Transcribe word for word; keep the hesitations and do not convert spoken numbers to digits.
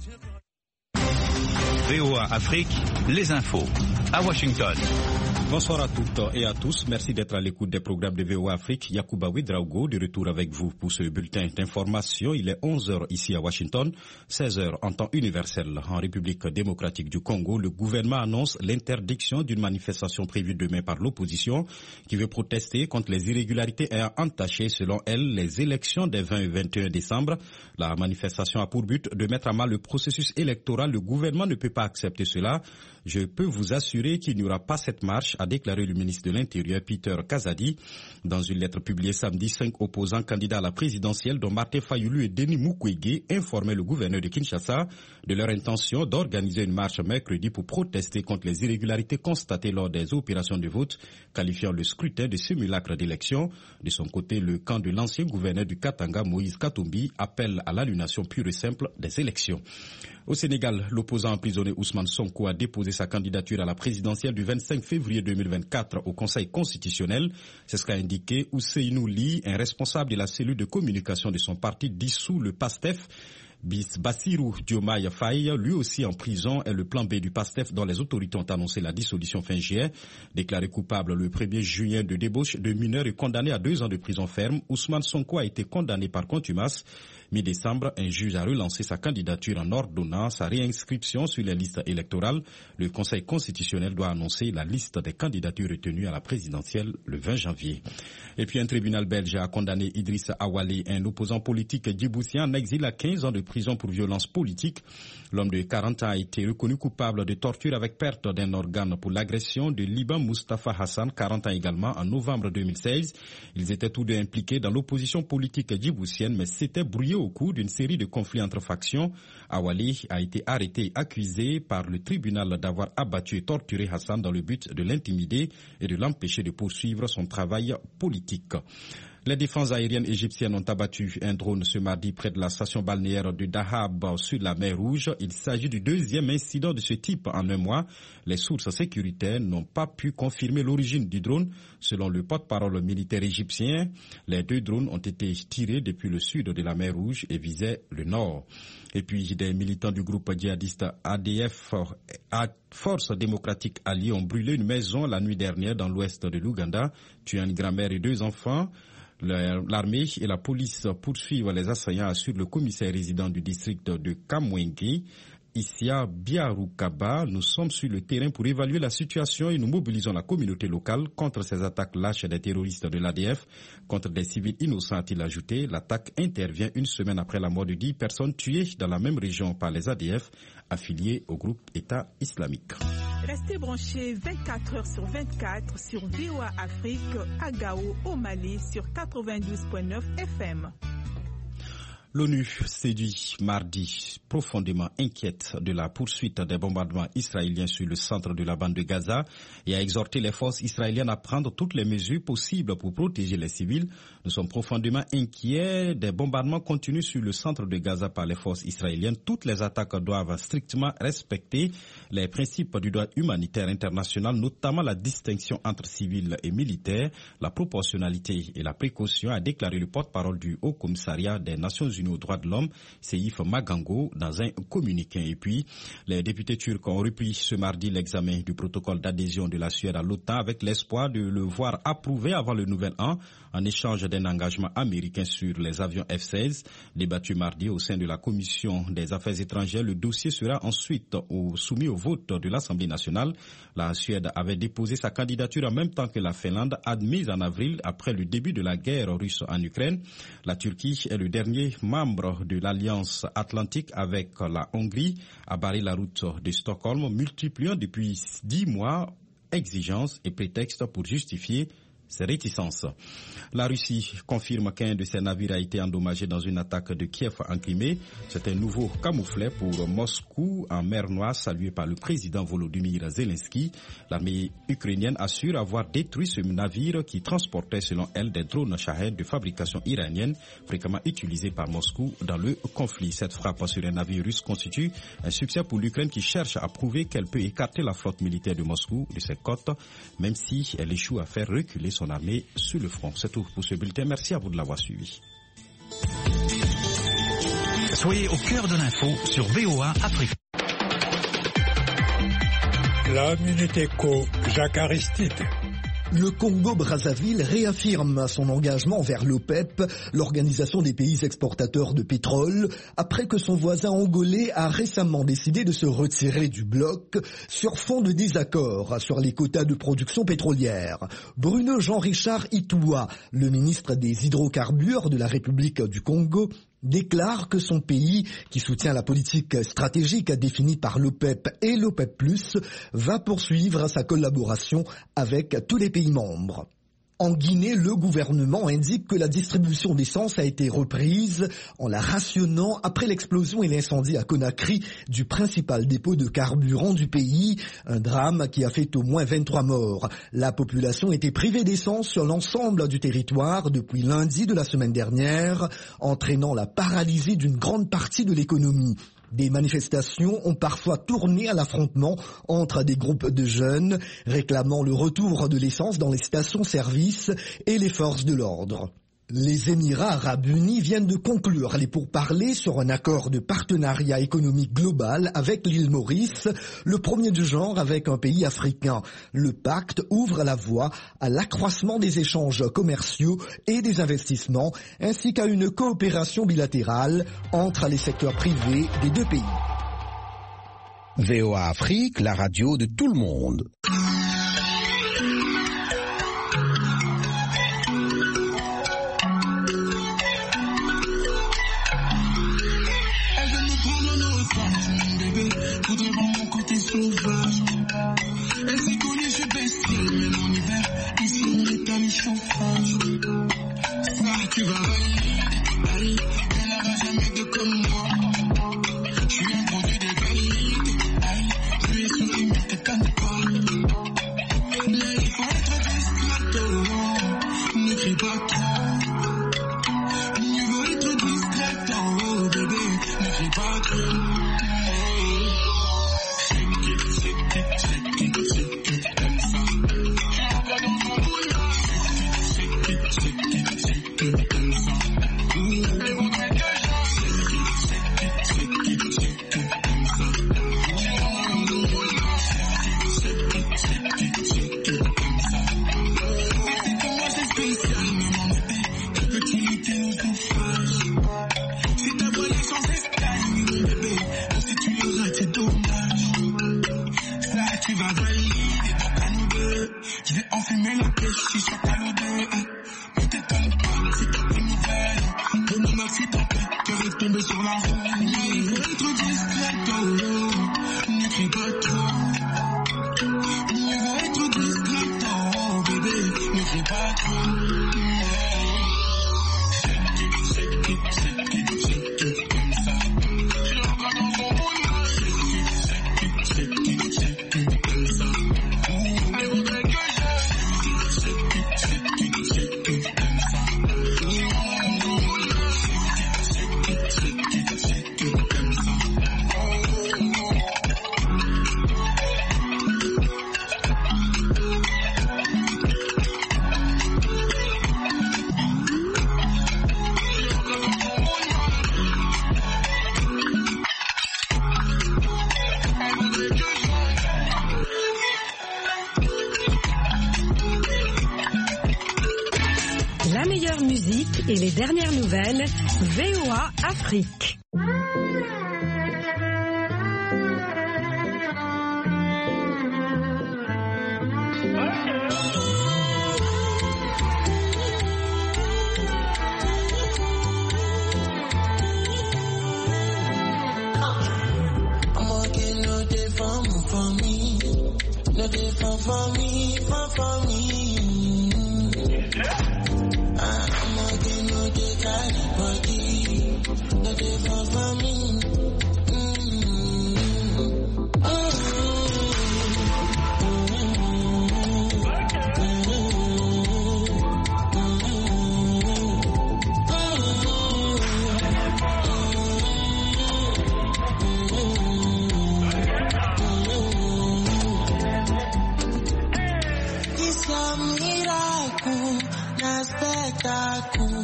V O A Afrique, les infos, à Washington. Bonsoir à toutes et à tous. Merci d'être à l'écoute des programmes de V O A Afrique. Yacouba Ouedraogo, de retour avec vous pour ce bulletin d'information. Il est onze heures ici à Washington, seize heures en temps universel. En République démocratique du Congo, le gouvernement annonce l'interdiction d'une manifestation prévue demain par l'opposition qui veut protester contre les irrégularités ayant entaché, selon elle, les élections des vingt et vingt et un décembre. La manifestation a pour but de mettre à mal le processus électoral. Le gouvernement ne peut pas accepter cela. Je peux vous assurer qu'il n'y aura pas cette marche, a déclaré le ministre de l'Intérieur Peter Kazadi. Dans une lettre publiée samedi, cinq opposants candidats à la présidentielle, dont Martin Fayulu et Denis Mukwege, informaient le gouverneur de Kinshasa de leur intention d'organiser une marche mercredi pour protester contre les irrégularités constatées lors des opérations de vote, qualifiant le scrutin de simulacre d'élection. De son côté, le camp de l'ancien gouverneur du Katanga, Moïse Katumbi, appelle à l'annulation pure et simple des élections. Au Sénégal, l'opposant emprisonné Ousmane Sonko a déposé sa candidature à la présidentielle du vingt-cinq février deux mille vingt-quatre au Conseil constitutionnel. C'est ce qu'a indiqué Ousseynou Ly, un responsable de la cellule de communication de son parti dissous, le PASTEF. Bassirou Diomaye Faye, lui aussi en prison, est le plan B du PASTEF dont les autorités ont annoncé la dissolution fin juillet. Déclaré coupable le premier juillet de débauche de mineurs et condamné à deux ans de prison ferme, Ousmane Sonko a été condamné par contumace. Mi-décembre, un juge a relancé sa candidature en ordonnant sa réinscription sur les listes électorales. Le Conseil constitutionnel doit annoncer la liste des candidatures retenues à la présidentielle le vingt janvier. Et puis un tribunal belge a condamné Idriss Awale, un opposant politique djiboutien en exil à quinze ans de prison pour violence politique. L'homme de quarante ans a été reconnu coupable de torture avec perte d'un organe pour l'agression de Liban Mustafa Hassan, quarante ans également, en novembre deux mille seize. Ils étaient tous deux impliqués dans l'opposition politique djiboutienne, mais s'étaient brouillés au cours d'une série de conflits entre factions. Awale a été arrêté et accusé par le tribunal d'avoir abattu et torturé Hassan dans le but de l'intimider et de l'empêcher de poursuivre son travail politique. Les défenses aériennes égyptiennes ont abattu un drone ce mardi près de la station balnéaire de Dahab sur la mer Rouge. Il s'agit du deuxième incident de ce type en un mois. Les sources sécuritaires n'ont pas pu confirmer l'origine du drone. Selon le porte-parole militaire égyptien, les deux drones ont été tirés depuis le sud de la mer Rouge et visaient le nord. Et puis des militants du groupe djihadiste A D F, Force démocratique alliée, ont brûlé une maison la nuit dernière dans l'ouest de l'Ouganda, tuant une grand-mère et deux enfants. L'armée et la police poursuivent les assaillants, assure le commissaire résident du district de Kamwenge, Isia Biaroukaba. Nous sommes sur le terrain pour évaluer la situation et nous mobilisons la communauté locale contre ces attaques lâches des terroristes de l'A D F contre des civils innocents, a-t-il ajouté. L'attaque intervient une semaine après la mort de dix personnes tuées dans la même région par les A D F affiliés au groupe État islamique. Restez branchés vingt-quatre heures sur vingt-quatre sur V O A Afrique à Gao au Mali sur quatre-vingt-douze virgule neuf F M. L'ONU s'est dit mardi profondément inquiète de la poursuite des bombardements israéliens sur le centre de la bande de Gaza et a exhorté les forces israéliennes à prendre toutes les mesures possibles pour protéger les civils. Nous sommes profondément inquiets des bombardements continus sur le centre de Gaza par les forces israéliennes. Toutes les attaques doivent strictement respecter les principes du droit humanitaire international, notamment la distinction entre civils et militaires, la proportionnalité et la précaution, a déclaré le porte-parole du Haut Commissariat des Nations Unies aux droits de l'homme, Seif Magango, dans un communiqué. Et puis, les députés turcs ont repris ce mardi l'examen du protocole d'adhésion de la Suède à l'OTAN avec l'espoir de le voir approuvé avant le nouvel an en échange d'un engagement américain sur les avions F seize. Débattu mardi au sein de la Commission des Affaires étrangères, le dossier sera ensuite au, soumis au vote de l'Assemblée nationale. La Suède avait déposé sa candidature en même temps que la Finlande, admise en avril après le début de la guerre russe en Ukraine. La Turquie est le dernier membre de l'Alliance Atlantique avec la Hongrie, a barré la route de Stockholm, multipliant depuis dix mois exigences et prétextes pour justifier ses réticences. La Russie confirme qu'un de ses navires a été endommagé dans une attaque de Kiev en Crimée. C'est un nouveau camouflet pour Moscou en mer Noire, salué par le président Volodymyr Zelensky. L'armée ukrainienne assure avoir détruit ce navire qui transportait, selon elle, des drones Shahed de fabrication iranienne, fréquemment utilisés par Moscou dans le conflit. Cette frappe sur un navire russe constitue un succès pour l'Ukraine qui cherche à prouver qu'elle peut écarter la flotte militaire de Moscou de ses côtes, même si elle échoue à faire reculer son armée sur le front. C'est tout pour ce bulletin. Merci à vous de l'avoir suivi. Soyez au cœur de l'info sur V O A Afrique. La Minute Éco, Jacques Aristide. Le Congo-Brazzaville réaffirme son engagement vers l'OPEP, l'Organisation des pays exportateurs de pétrole, après que son voisin angolais a récemment décidé de se retirer du bloc sur fond de désaccord sur les quotas de production pétrolière. Bruno Jean-Richard Itoua, le ministre des Hydrocarbures de la République du Congo, déclare que son pays, qui soutient la politique stratégique définie par l'OPEP et l'OPEP plus, va poursuivre sa collaboration avec tous les pays membres. En Guinée, le gouvernement indique que la distribution d'essence a été reprise en la rationnant après l'explosion et l'incendie à Conakry du principal dépôt de carburant du pays, un drame qui a fait au moins vingt-trois morts. La population était privée d'essence sur l'ensemble du territoire depuis lundi de la semaine dernière, entraînant la paralysie d'une grande partie de l'économie. Des manifestations ont parfois tourné à l'affrontement entre des groupes de jeunes réclamant le retour de l'essence dans les stations-service et les forces de l'ordre. Les Émirats arabes unis viennent de conclure les pourparlers sur un accord de partenariat économique global avec l'île Maurice, le premier du genre avec un pays africain. Le pacte ouvre la voie à l'accroissement des échanges commerciaux et des investissements, ainsi qu'à une coopération bilatérale entre les secteurs privés des deux pays. V O A Afrique, la radio de tout le monde. Voudrait voir mon côté sauvage. Elle s'est connue, je suis bestial, mais en hiver, ici on est à mi-chauffage. Ça, tu vas valider, elle n'aura jamais de comme moi. Je suis un produit de qualité, aïe, je suis sur les mecs, t'es pas. Là, il faut être discret, ne crie pas trop. Il veut être discret, oh bébé, ne crie pas trop. Je vais enfumer la pêche, si ça t'a l'odeur. Ne t'étonne pas, si t'as des nouvelles. Donne maxi ta tête, cœur est tombé sur la roue. Il faut être discret, oh, ne crie pas trop. Il faut être discret, oh, bébé, ne crie pas trop. Shake it, shake it, shake it, comme ça. Je le regarde dans son boulot. Shake it, shake it, shake it, comme ça. Elle voudrait que la meilleure musique et les dernières nouvelles, V O A Afrique. For me, for, for me. I'm again, no, they carry body. No, they for, for me. Mm-hmm. It's a miracle, na spectacle.